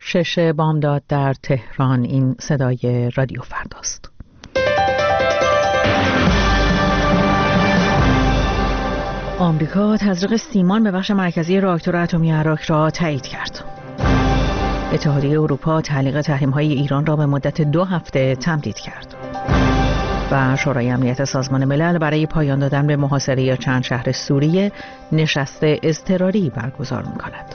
6 بامداد در تهران. این صدای رادیو فرداست. آمریکا تزریق سیمان به بخش مرکزی راکتور اتمی عراق را تایید کرد. اتحادیه اروپا تعلیق تحریم‌های ایران را به مدت 2 هفته تمدید کرد. و شورای امنیت سازمان ملل برای پایان دادن به محاصره چند شهر سوریه نشست اضطراری برگزار می‌کند.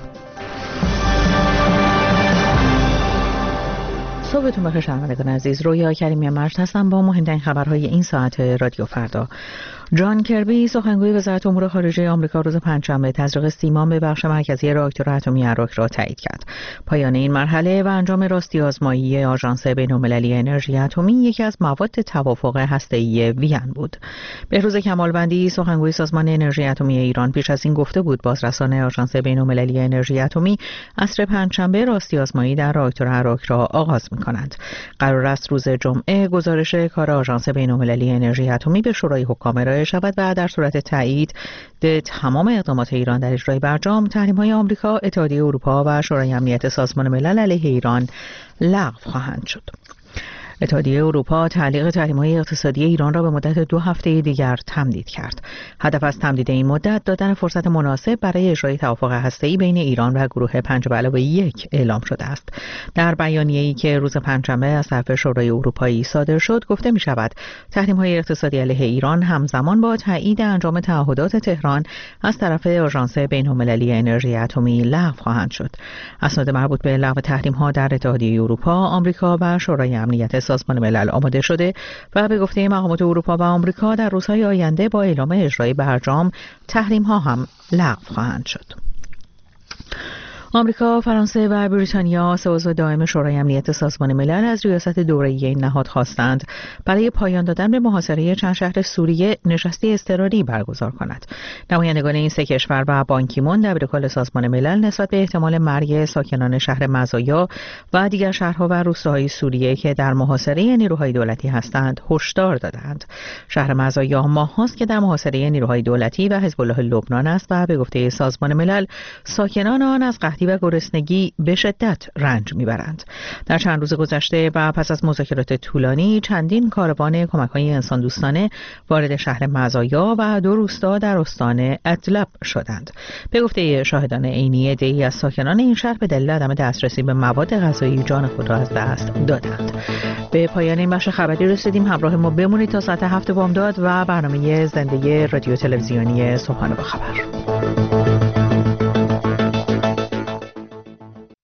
صبحتون بخیر شنوندگان عزیز. رویا کریمی مرد هستم با مهمترین خبرهای این ساعت رادیو فردا. جان کربی سخنگوی وزارت امور خارجه آمریکا روز پنجشنبه تزریق سیمان به بخش مرکزی راکتور اتمی عراق را تایید کرد. پایان این مرحله و انجام راستی آزمایی آژانس بین‌المللی انرژی اتمی یکی از مواد توافق هسته‌ای وین بود. بهروز کمالوندی سخنگوی سازمان انرژی اتمی ایران پیش از این گفته بود بازرسان آژانس بین‌المللی انرژی اتمی عصر پنجشنبه راستی آزمایی در راکتور عراق را آغاز می‌کنند. قرار است روز جمعه گزارش کار آژانس بین‌المللی انرژی اتمی به شورای حکام شود و در صورت تایید تمام اقدامات ایران در اجرای برجام تحریم‌های آمریکا، اتحادیه اروپا و شورای امنیت سازمان ملل علیه ایران لغو خواهند شد. اتحادیه اروپا تعلیق تحریم‌های اقتصادی ایران را به مدت 2 هفته دیگر تمدید کرد. هدف از تمدید این مدت دادن فرصت مناسب برای اجرای توافق هسته‌ای بین ایران و گروه 5+1 اعلام شده است. در بیانیه‌ای که روز پنجشنبه از طرف شورای اروپایی صادر شد گفته می‌شود تحریم‌های اقتصادی علیه ایران همزمان با تایید انجام تعهدات تهران از طرف آژانس بین‌المللی انرژی اتمی لغو خواهند شد. اسناد مربوط به لغو تحریم‌ها در اتحادیه اروپا، آمریکا و شورای امنیت سازمان ملل آماده شده و به گفته مقامات اروپا و آمریکا در روزهای آینده با اعلام اجرای برجام تحریم‌ها هم لغو خواهند شد. آمریکا، فرانسه و بریتانیا سه عضو دائم شورای امنیت سازمان ملل از ریاست دوره‌ای این نهاد خواستند برای پایان دادن به محاصره چند شهر سوریه نشستی اضطراری برگزار کند. نمایندگان این سه کشور و بان کی مون دبیرکل سازمان ملل نسبت به احتمال مرگ ساکنان شهر مزایا و دیگر شهرها و روستاهای سوریه که در محاصره نیروهای دولتی هستند هشدار دادند. شهر مزایا ماه‌هاست که در محاصره نیروهای دولتی و حزب الله لبنان است و به گفته سازمان ملل ساکنان آن از قحطی و گرسنگی به شدت رنج میبرند. در چند روز گذشته و پس از مذاکرات طولانی چندین کاروان کمک‌های انسان دوستانه وارد شهر مزایا و 2 روستا در استان ادلب شدند. به گفته شاهدان عینی عده‌ای از ساکنان این شهر به دلیل عدم دسترسی به مواد غذایی جان خود را از دست دادند. به پایان این بخش خبری رسیدیم. همراه ما بمونید تا ساعت 7 بامداد و برنامه زنده رادیو تلویزیونی صبحانه با خبر.